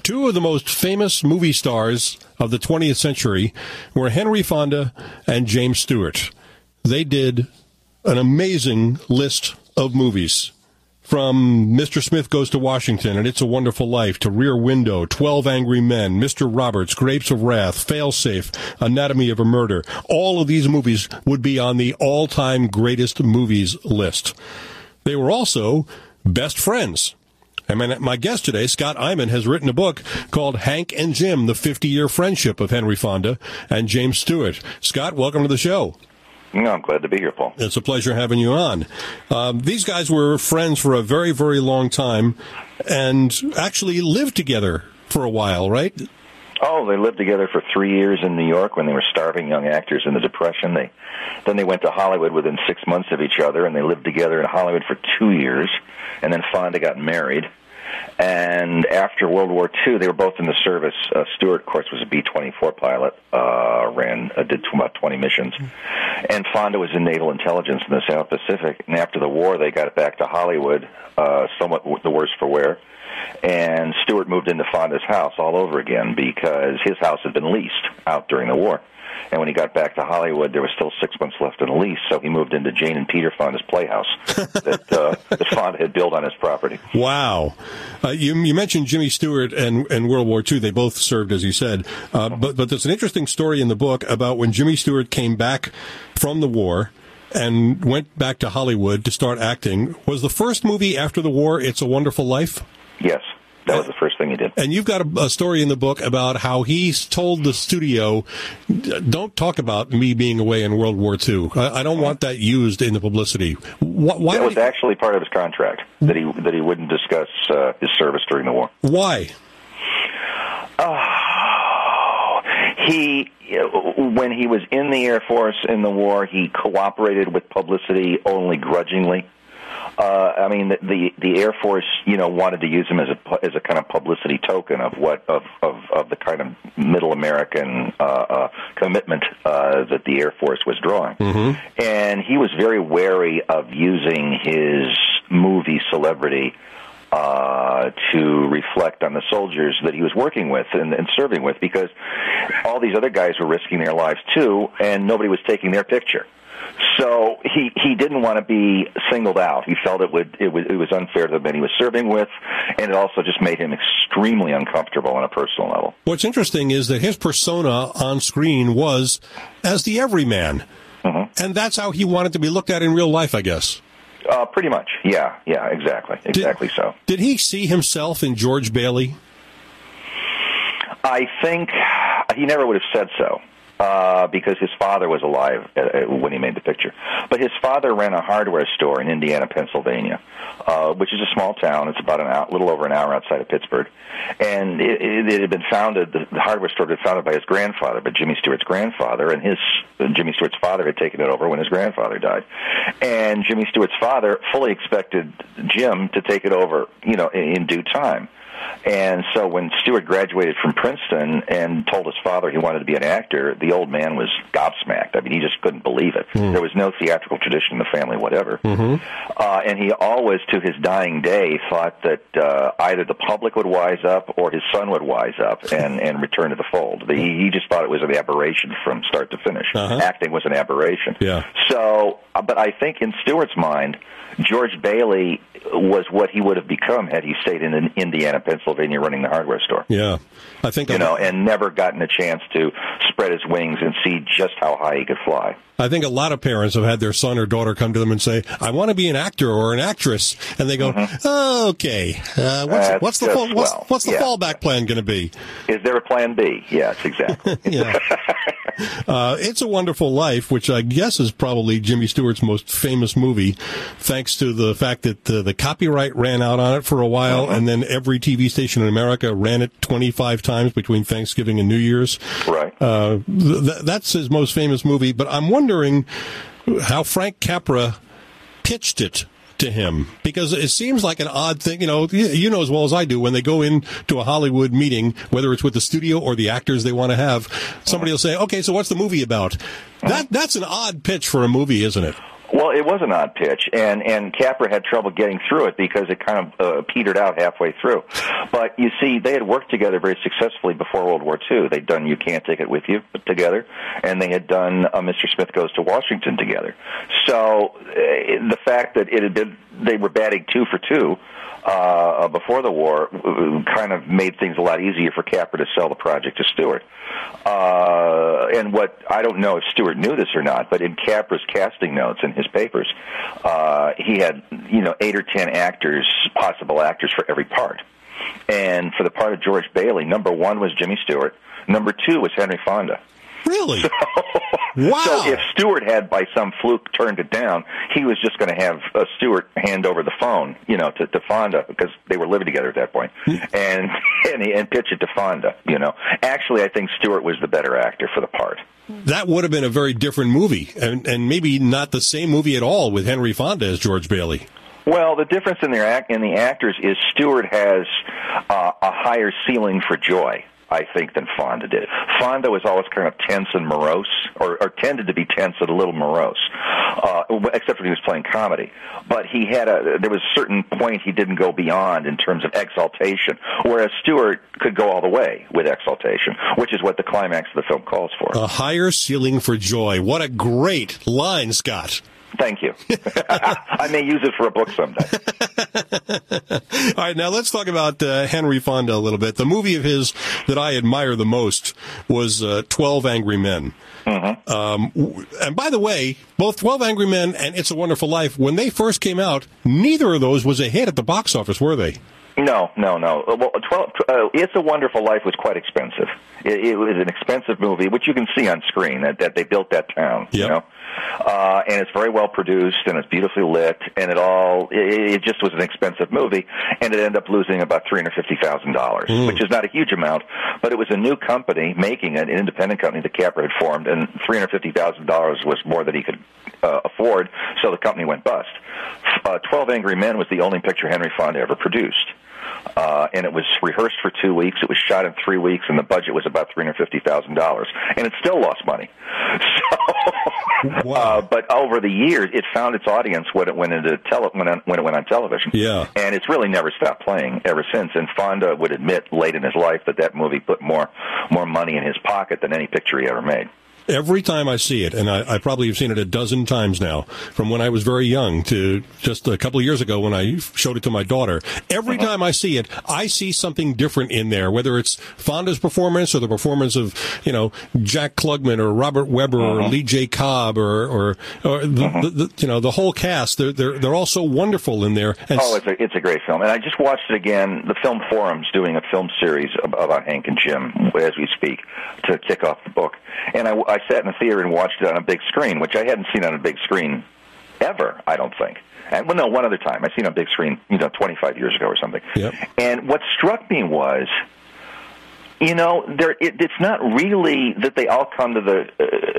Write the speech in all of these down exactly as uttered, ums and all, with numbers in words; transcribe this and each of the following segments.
Two of the most famous movie stars of the twentieth century were Henry Fonda and James Stewart. They did an amazing list of movies, from Mister Smith Goes to Washington and It's a Wonderful Life to Rear Window, twelve Angry Men, Mister Roberts, Grapes of Wrath, Failsafe, Anatomy of a Murder. All of these movies would be on the all-time greatest movies list. They were also best friends. And my, my guest today, Scott Eyman, has written a book called Hank and Jim, the fifty-year Friendship of Henry Fonda and James Stewart. Scott, welcome to the show. No, I'm glad to be here, Paul. It's a pleasure having you on. Um, these guys were friends for a very, very long time and actually lived together for a while, right? Oh, they lived together for three years in New York when they were starving young actors in the Depression. They Then they went to Hollywood within six months of each other, and they lived together in Hollywood for two years. And then Fonda got married. And after World War Two, they were both in the service. Uh, Stewart, of course, was a B twenty-four pilot, uh, ran, uh, did about twenty missions. And Fonda was in naval intelligence in the South Pacific. And after the war, they got it back to Hollywood, uh, somewhat the worse for wear. And Stewart moved into Fonda's house all over again because his house had been leased out during the war. And when he got back to Hollywood, there was still six months left in the lease, so he moved into Jane and Peter Fonda's playhouse that, uh, that Fonda had built on his property. Wow. Uh, you, you mentioned Jimmy Stewart and, and World War Two. They both served, as you said. Uh, but, but there's an interesting story in the book about when Jimmy Stewart came back from the war and went back to Hollywood to start acting. Was the first movie after the war It's a Wonderful Life? Yes. That was the first thing he did. And you've got a, a story in the book about how he told the studio, don't talk about me being away in World War Two. I, I don't want that used in the publicity. Why, why that was he, actually part of his contract, that he that he wouldn't discuss uh, his service during the war. Why? Oh, he, when he was in the Air Force in the war, he cooperated with publicity only grudgingly. Uh, I mean, the, the the Air Force, you know, wanted to use him as a as a kind of publicity token of what of of, of the kind of Middle American uh, uh, commitment uh, that the Air Force was drawing, mm-hmm. and he was very wary of using his movie celebrity uh, to reflect on the soldiers that he was working with and, and serving with, because all these other guys were risking their lives too, and nobody was taking their picture. So he, he didn't want to be singled out. He felt it would it was it was unfair to the men he was serving with, and it also just made him extremely uncomfortable on a personal level. What's interesting is that his persona on screen was as the everyman, mm-hmm. and that's how he wanted to be looked at in real life, I guess. Uh, pretty much, yeah, yeah, exactly, exactly did, so. Did he see himself in George Bailey? I think he never would have said so. Uh, because his father was alive uh, when he made the picture. But his father ran a hardware store in Indiana, Pennsylvania, uh, which is a small town. It's about an hour, little over an hour outside of Pittsburgh. And it, it, it had been founded, the, the hardware store had been founded by his grandfather, but Jimmy Stewart's grandfather, and his uh, Jimmy Stewart's father had taken it over when his grandfather died. And Jimmy Stewart's father fully expected Jim to take it over, you know, in, in due time. And so when Stewart graduated from Princeton and told his father he wanted to be an actor, the old man was gobsmacked. I mean, he just couldn't believe it. Mm. There was no theatrical tradition in the family, whatever. Mm-hmm. Uh, and he always, to his dying day, thought that uh, either the public would wise up or his son would wise up and, and return to the fold. The, he, he just thought it was an aberration from start to finish. Uh-huh. Acting was an aberration. Yeah. So, uh, but I think in Stewart's mind, George Bailey was what he would have become had he stayed in Indiana, Pennsylvania, running the hardware store. Yeah, I think you I'm... know, and never gotten a chance to spread his wings and see just how high he could fly. I think a lot of parents have had their son or daughter come to them and say, "I want to be an actor or an actress," and they go, mm-hmm. oh, "Okay, uh, what's, what's the just, fall, what's, well, what's the yeah. fallback plan going to be?" Is there a plan B? Yes, exactly. yeah. Uh, It's a Wonderful Life, which I guess is probably Jimmy Stewart's most famous movie, thanks to the fact that uh, the copyright ran out on it for a while, mm-hmm. and then every T V station in America ran it twenty-five times between Thanksgiving and New Year's. Right. Uh, th- that's his most famous movie, but I'm wondering how Frank Capra pitched it to him, because it seems like an odd thing. You know, you know as well as I do, when they go into a Hollywood meeting, whether it's with the studio or the actors they want to have, somebody will say, "Okay, so what's the movie about?" That that's an odd pitch for a movie, isn't it? Well, it was an odd pitch, and, and Capra had trouble getting through it because it kind of uh, petered out halfway through. But you see, they had worked together very successfully before World War Two. They'd done You Can't Take It With You together, and they had done uh, Mister Smith Goes to Washington together. So uh, the fact that it had been, they were batting two for two uh, before the war uh, kind of made things a lot easier for Capra to sell the project to Stewart. Uh, and what, I don't know if Stewart knew this or not, but in Capra's casting notes in his papers, uh, he had, you know, eight or ten actors, possible actors for every part. And for the part of George Bailey, number one was Jimmy Stewart. Number two was Henry Fonda. Really? So, wow. So if Stewart had, by some fluke, turned it down, he was just going to have uh, Stewart hand over the phone, you know, to, to Fonda, because they were living together at that point, and, and and pitch it to Fonda, you know. Actually, I think Stewart was the better actor for the part. That would have been a very different movie, and, and maybe not the same movie at all with Henry Fonda as George Bailey. Well, the difference in, their act, in the actors is Stewart has uh, a higher ceiling for joy, I think, than Fonda did. Fonda was always kind of tense and morose, or, or tended to be tense and a little morose, uh, except when he was playing comedy. But he had a, there was a certain point he didn't go beyond in terms of exaltation, whereas Stewart could go all the way with exaltation, which is what the climax of the film calls for. A higher ceiling for joy. What a great line, Scott. Thank you. I may use it for a book someday. All right, now let's talk about uh, Henry Fonda a little bit. The movie of his that I admire the most was uh, twelve Angry Men. Mm-hmm. Um, and by the way, both twelve Angry Men and It's a Wonderful Life, when they first came out, neither of those was a hit at the box office, were they? No, no, no. Well, twelve, uh, It's a Wonderful Life was quite expensive. It, it was an expensive movie, which you can see on screen, that, that they built that town, yep. you know. Uh, and it's very well produced, and it's beautifully lit, and it all, it, it just was an expensive movie, and it ended up losing about three hundred fifty thousand dollars, mm. which is not a huge amount, but it was a new company making it, an independent company that Capra had formed, and three hundred fifty thousand dollars was more than he could uh, afford, so the company went bust. Uh, twelve Angry Men was the only picture Henry Fonda ever produced. Uh, and it was rehearsed for two weeks. It was shot in three weeks, and the budget was about three hundred fifty thousand dollars. And it still lost money. So, wow. uh, but over the years, it found its audience when it went into tele- when, it, when it went on television. Yeah. And it's really never stopped playing ever since. And Fonda would admit late in his life that that movie put more more money in his pocket than any picture he ever made. Every time I see it, and I, I probably have seen it a dozen times now, from when I was very young to just a couple of years ago when I showed it to my daughter, every uh-huh. time I see it, I see something different in there, whether it's Fonda's performance or the performance of, you know, Jack Klugman or Robert Webber uh-huh. or Lee J. Cobb or, or, or the, uh-huh. the, the, you know, the whole cast. They're, they're, they're all so wonderful in there. And oh, it's a, it's a great film. And I just watched it again. The Film Forum's doing a film series about Hank and Jim as we speak to kick off the book. And I, I sat in the theater and watched it on a big screen, which I hadn't seen on a big screen ever, I don't think. And, well, no, one other time. I seen it on a big screen, you know, twenty-five years ago or something. Yep. And what struck me was, you know, there, it, it's not really that they all come to the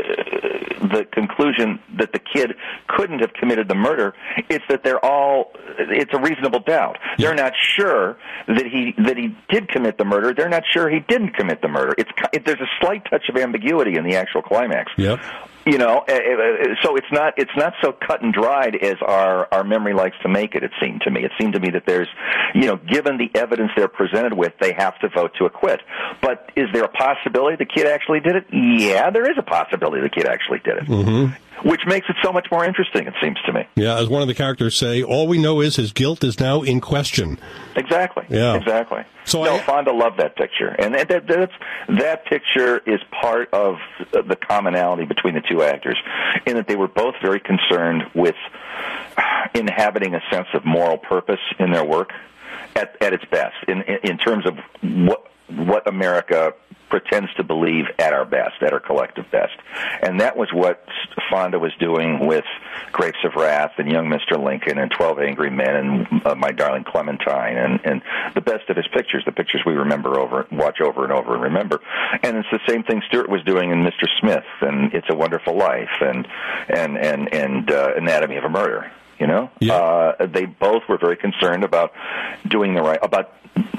uh, the conclusion that the kid couldn't have committed the murder. It's that they're all, it's a reasonable doubt. Yep. They're not sure that he that he did commit the murder. They're not sure he didn't commit the murder. It's it, there's a slight touch of ambiguity in the actual climax. Yep. You know, so it's not it's not so cut and dried as our, our memory likes to make it, it seemed to me. It seemed to me that there's, you know, given the evidence they're presented with, they have to vote to acquit. But is there a possibility the kid actually did it? Yeah, there is a possibility the kid actually did it. Mm-hmm. Which makes it so much more interesting, it seems to me. Yeah, as one of the characters say, all we know is his guilt is now in question. Exactly. Yeah. Exactly. So no, I, Fonda loved that picture. And that, that, that's, that picture is part of the commonality between the two actors, in that they were both very concerned with inhabiting a sense of moral purpose in their work at, at its best, in, in terms of what, what America pretends to believe at our best, at our collective best. And that was what Fonda was doing with Grapes of Wrath and Young Mister Lincoln and twelve Angry Men and uh, My Darling Clementine and, and the best of his pictures, the pictures we remember over, watch over and over and remember. And it's the same thing Stewart was doing in Mister Smith and It's a Wonderful Life and, and, and, and uh, Anatomy of a Murder. You know, yeah. uh, they both were very concerned about doing the right, about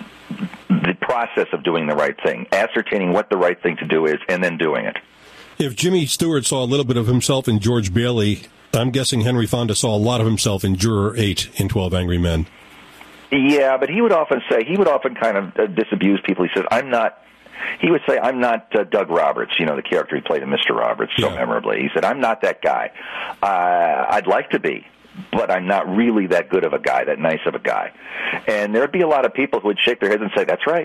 the process of doing the right thing, ascertaining what the right thing to do is, and then doing it. If Jimmy Stewart saw a little bit of himself in George Bailey, I'm guessing Henry Fonda saw a lot of himself in Juror eight in twelve Angry Men. Yeah, but he would often say, he would often kind of uh, disabuse people. He said, I'm not, he would say, I'm not uh, Doug Roberts, you know, the character he played in Mister Roberts so yeah. memorably. He said, I'm not that guy. Uh, I'd like to be, but I'm not really that good of a guy, that nice of a guy. And there'd be a lot of people who would shake their heads and say, that's right.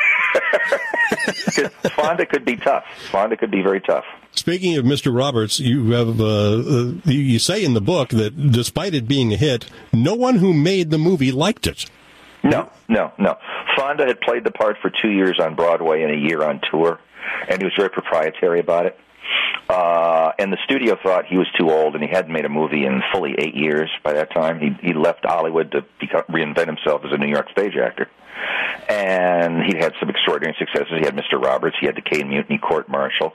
Because Fonda could be tough. Fonda could be very tough. Speaking of Mister Roberts, you have uh, uh, you say in the book that despite it being a hit, no one who made the movie liked it. No, no, no. Fonda had played the part for two years on Broadway and a year on tour, and he was very proprietary about it. Uh, and the studio thought he was too old, and he hadn't made a movie in fully eight years by that time. He he left Hollywood to become, reinvent himself as a New York stage actor. And he had some extraordinary successes. He had Mister Roberts. He had the Caine Mutiny Court Martial.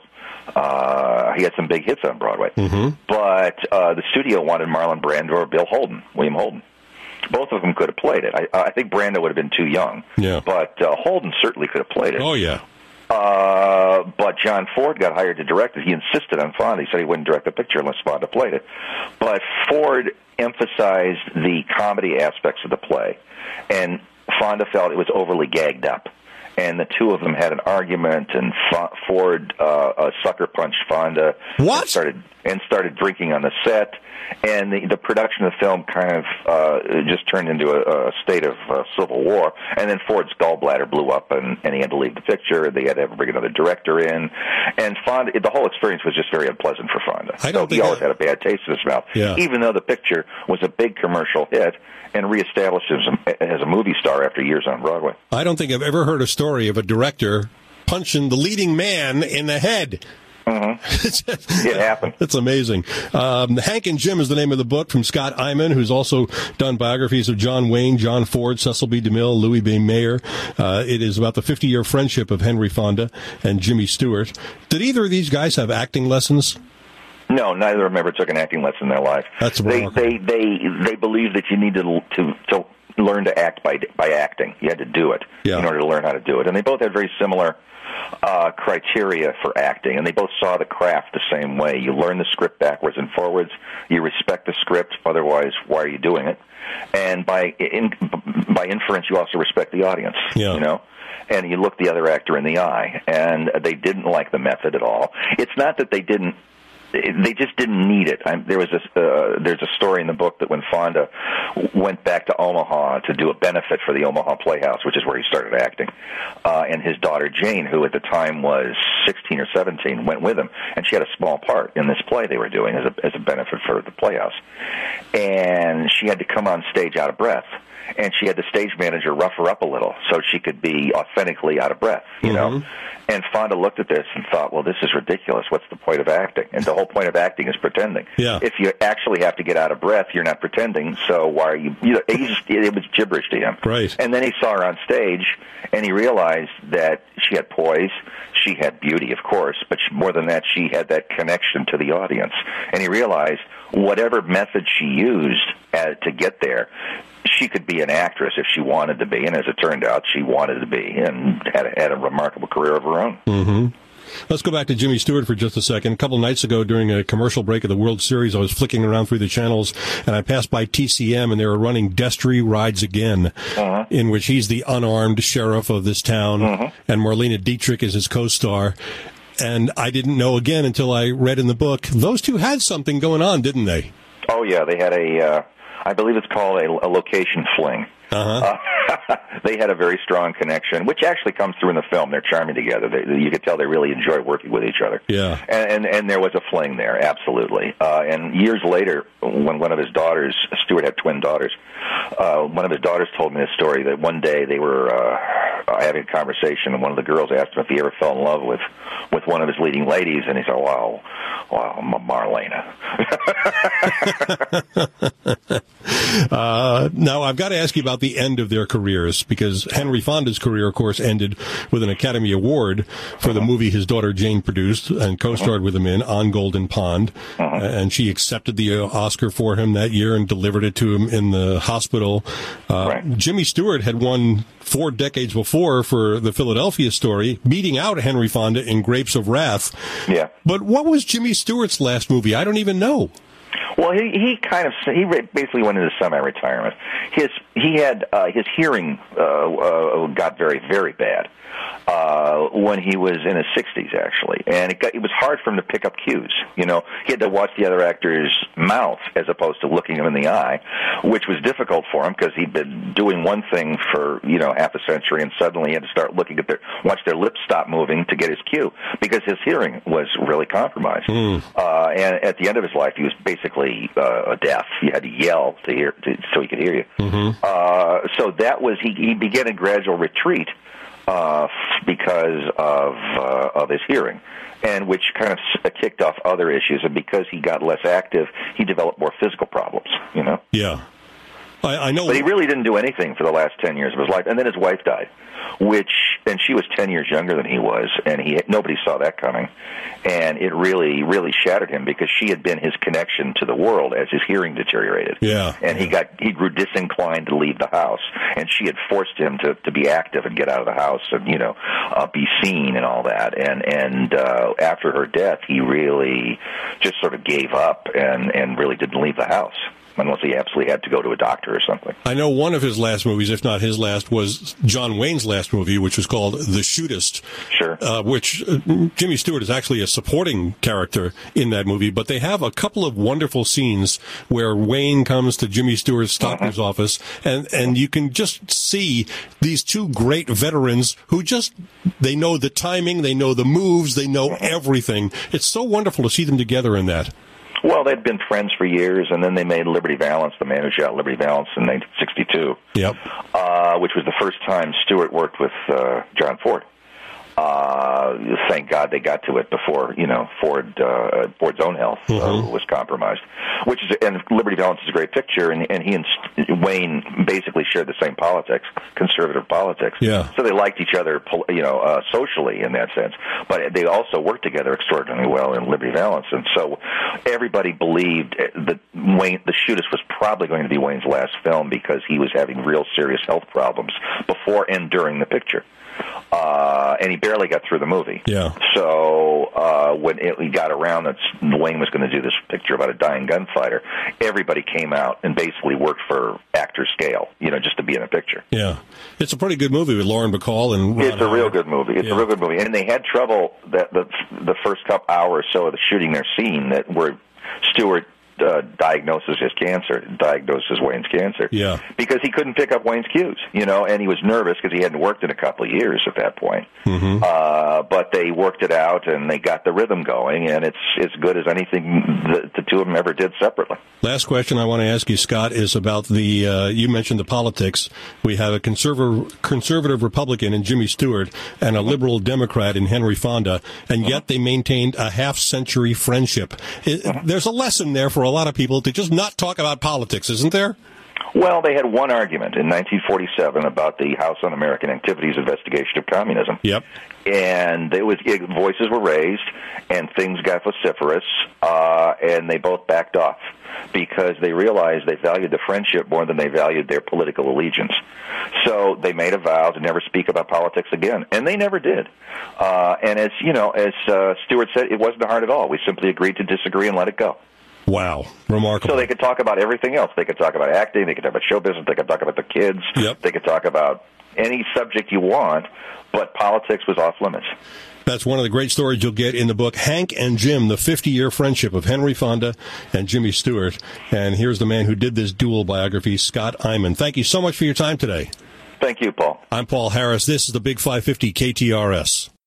Uh, he had some big hits on Broadway. Mm-hmm. But uh, the studio wanted Marlon Brando or Bill Holden, William Holden. Both of them could have played it. I, I think Brando would have been too young. Yeah. But uh, Holden certainly could have played it. Oh, yeah. Uh, but John Ford got hired to direct it. He insisted on Fonda. He said he wouldn't direct the picture unless Fonda played it. But Ford emphasized the comedy aspects of the play, and Fonda felt it was overly gagged up. And the two of them had an argument, and Ford uh, uh, sucker punched Fonda. What? And started, and started drinking on the set. And the, the production of the film kind of uh, just turned into a, a state of uh, civil war. And then Ford's gallbladder blew up, and, and he had to leave the picture. They had to bring another director in. And Fonda, the whole experience was just very unpleasant for Fonda. I don't so think he always I... had a bad taste in his mouth, yeah. even though the picture was a big commercial hit and reestablished him as a movie star after years on Broadway. I don't think I've ever heard a story of a director punching the leading man in the head. Mm-hmm. It happened. That's amazing. Um, Hank and Jim is the name of the book from Scott Iman, who's also done biographies of John Wayne, John Ford, Cecil B. DeMille, Louis B. Mayer. Uh, it is about the fifty-year friendship of Henry Fonda and Jimmy Stewart. Did either of these guys have acting lessons? No, neither of them ever took an acting lesson in their life. That's they remarkable. they they they believed that you needed to to learn to act by by acting. You had to do it yeah. in order to learn how to do it. And they both had very similar uh, criteria for acting, and they both saw the craft the same way. You learn the script backwards and forwards. You respect the script, otherwise, why are you doing it? And by in, by inference, you also respect the audience. Yeah. You know. And you look the other actor in the eye, and they didn't like the method at all. It's not that they didn't. They just didn't need it. I'm, there was a, uh, there's a story in the book that when Fonda went back to Omaha to do a benefit for the Omaha Playhouse, which is where he started acting, uh, and his daughter Jane, who at the time was sixteen or seventeen, went with him, and she had a small part in this play they were doing as a, as a benefit for the Playhouse. And she had to come on stage out of breath. And she had the stage manager rough her up a little so she could be authentically out of breath, you mm-hmm. know. And Fonda looked at this and thought, well, this is ridiculous. What's the point of acting? And the whole point of acting is pretending. Yeah. If you actually have to get out of breath, you're not pretending, so why are you... you know, he just, it was gibberish to him. Right. And then he saw her on stage, and he realized that she had poise, she had beauty, of course, but she, more than that, she had that connection to the audience. And he realized whatever method she used uh, to get there, she could be an actress if she wanted to be, and as it turned out, she wanted to be, and had a, had a remarkable career of her own. Mm-hmm. Let's go back to Jimmy Stewart for just a second. A couple of nights ago, during a commercial break of the World Series, I was flicking around through the channels, and I passed by T C M, and they were running Destry Rides Again, uh-huh. in which he's the unarmed sheriff of this town, uh-huh. and Marlena Dietrich is his co-star. And I didn't know again until I read in the book, those two had something going on, didn't they? Oh, yeah. They had a... Uh... I believe it's called a, a location fling. Uh-huh. Uh, they had a very strong connection, which actually comes through in the film. They're charming together. They, you could tell they really enjoy working with each other. Yeah. And, and, and there was a fling there, absolutely. Uh, and years later, when one of his daughters, Stewart had twin daughters, uh, one of his daughters told me a story that one day they were uh, having a conversation, and one of the girls asked him if he ever fell in love with, with one of his leading ladies, and he said, wow, wow, Marlena. uh, now, I've got to ask you about the end of their careers, because Henry Fonda's career, of course, ended with an Academy Award for the movie his daughter Jane produced and co-starred with him in, On Golden Pond, uh-huh. and she accepted the Oscar for him that year and delivered it to him in the hospital. Uh, right. Jimmy Stewart had won four decades before for the Philadelphia Story, beating out Henry Fonda in Grapes of Wrath. Yeah. But what was Jimmy Stewart's last movie? I don't even know. Well, he he kind of he basically went into semi-retirement. His he had uh, his hearing uh, uh, got very very bad uh, when he was in his sixties, actually, and it got it was hard for him to pick up cues. You know, he had to watch the other actor's mouth as opposed to looking him in the eye, which was difficult for him because he'd been doing one thing for you know half a century, and suddenly he had to start looking at their watch their lips stop moving to get his cue because his hearing was really compromised. Mm. Uh, and at the end of his life, he was basically uh, deaf. You had to yell to hear to, so he could hear you. Mm-hmm. Uh, so that was he. He began a gradual retreat uh, because of uh, of his hearing, and which kind of kicked off other issues. And because he got less active, he developed more physical problems. You know. Yeah, I, I know. But he really didn't do anything for the last ten years of his life, and then his wife died. Which, and she was ten years younger than he was, and he nobody saw that coming, and it really, really shattered him because she had been his connection to the world as his hearing deteriorated. Yeah, and he got he grew disinclined to leave the house, and she had forced him to, to be active and get out of the house and you know uh, be seen and all that. And and uh, after her death, he really just sort of gave up and and really didn't leave the house. Unless he absolutely had to go to a doctor or something. I know one of his last movies, if not his last, was John Wayne's last movie, which was called The Shootist. Sure. Uh, which uh, Jimmy Stewart is actually a supporting character in that movie, but they have a couple of wonderful scenes where Wayne comes to Jimmy Stewart's doctor's uh-huh. office, and, and you can just see these two great veterans who just, they know the timing, they know the moves, they know everything. It's so wonderful to see them together in that. Well, they'd been friends for years, and then they made Liberty Valance, The Man Who Shot Liberty Valance, in nineteen sixty-two. Yep. Uh, which was the first time Stewart worked with uh, John Ford. Uh, thank God they got to it before, you know, Ford, uh, Ford's own health uh, mm-hmm. was compromised. Which is, and Liberty Valance is a great picture, and, and he and Wayne basically shared the same politics, conservative politics. Yeah. So they liked each other, you know, uh, socially in that sense. But they also worked together extraordinarily well in Liberty Valance, and so everybody believed that Wayne, The Shootist, was probably going to be Wayne's last film because he was having real serious health problems before and during the picture. Uh, and he barely got through the movie. Yeah. So uh, when it, he got around that Wayne was going to do this picture about a dying gunfighter, everybody came out and basically worked for actor scale, you know, just to be in a picture. Yeah. It's a pretty good movie with Lauren Bacall and Ron It's a Howard. real good movie. It's yeah. a real good movie. And they had trouble that the the first couple hours or so of the shooting their scene that where Stewart Uh, diagnosis his cancer, diagnosis Wayne's cancer. Yeah. Because he couldn't pick up Wayne's cues, you know, and he was nervous because he hadn't worked in a couple of years at that point. Mm-hmm. Uh, but they worked it out and they got the rhythm going, and it's as good as anything the, the two of them ever did separately. Last question I want to ask you, Scott, is about the, uh, you mentioned the politics. We have a conservative, conservative Republican in Jimmy Stewart and a liberal Democrat in Henry Fonda, and yet they maintained a half-century friendship. It, there's a lesson there for a lot of people to just not talk about politics, isn't there? Well, they had one argument in nineteen forty-seven about the House Un-American Activities investigation of communism. Yep. And it was it, voices were raised, and things got vociferous, uh, and they both backed off because they realized they valued the friendship more than they valued their political allegiance. So they made a vow to never speak about politics again, and they never did. Uh, and as you know, as uh, Stewart said, it wasn't hard at all. We simply agreed to disagree and let it go. Wow. Remarkable. So they could talk about everything else. They could talk about acting. They could talk about show business. They could talk about the kids. Yep. They could talk about any subject you want, but politics was off limits. That's one of the great stories you'll get in the book, Hank and Jim, the fifty-year friendship of Henry Fonda and Jimmy Stewart. And here's the man who did this dual biography, Scott Eyman. Thank you so much for your time today. Thank you, Paul. I'm Paul Harris. This is the Big five fifty K T R S.